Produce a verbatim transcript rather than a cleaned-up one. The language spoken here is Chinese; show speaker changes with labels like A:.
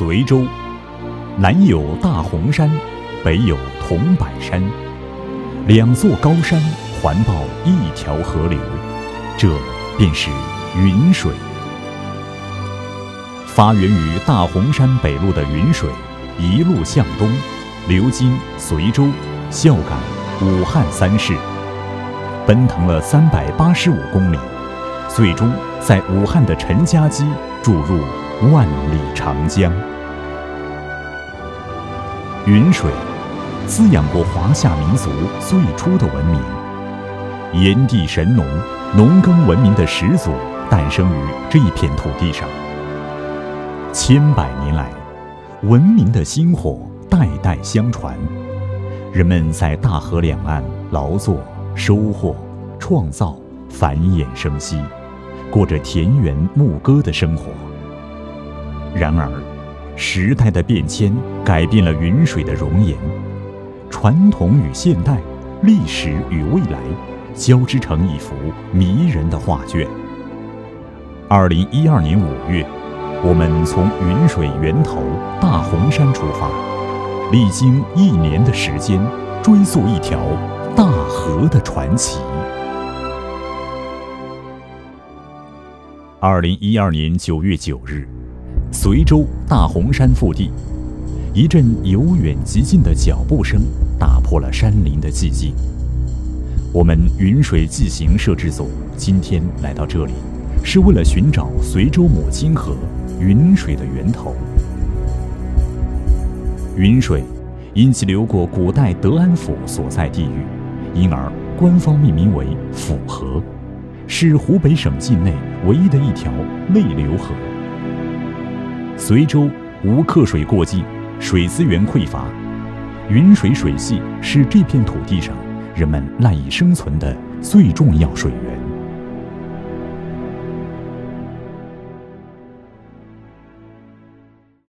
A: 随州，南有大洪山，北有桐柏山，两座高山环抱一条河流，这便是云水。发源于大洪山北麓的云水，一路向东，流经随州、孝感、武汉三市，奔腾了三百八十五公里，最终在武汉的陈家矶注入万里长江。云水滋养过华夏民族最初的文明，炎帝神农、农耕文明的始祖诞生于这一片土地上。千百年来，文明的薪火代代相传，人们在大河两岸劳作、收获、创造、繁衍生息，过着田园牧歌的生活。然而，时代的变迁改变了云水的容颜，传统与现代，历史与未来，交织成一幅迷人的画卷。二零一二年五月，我们从云水源头大洪山出发，历经一年的时间，追溯一条大河的传奇。二零一二年九月九日，随州大洪山腹地，一阵由远及近的脚步声打破了山林的寂静。我们云水纪行摄制组今天来到这里，是为了寻找随州母亲河云水的源头。云水因其流过古代德安府所在地域，因而官方命名为府河，是湖北省境内唯一的一条内流河。随州无客水过境，水资源匮乏，云水水系是这片土地上人们赖以生存的最重要水源。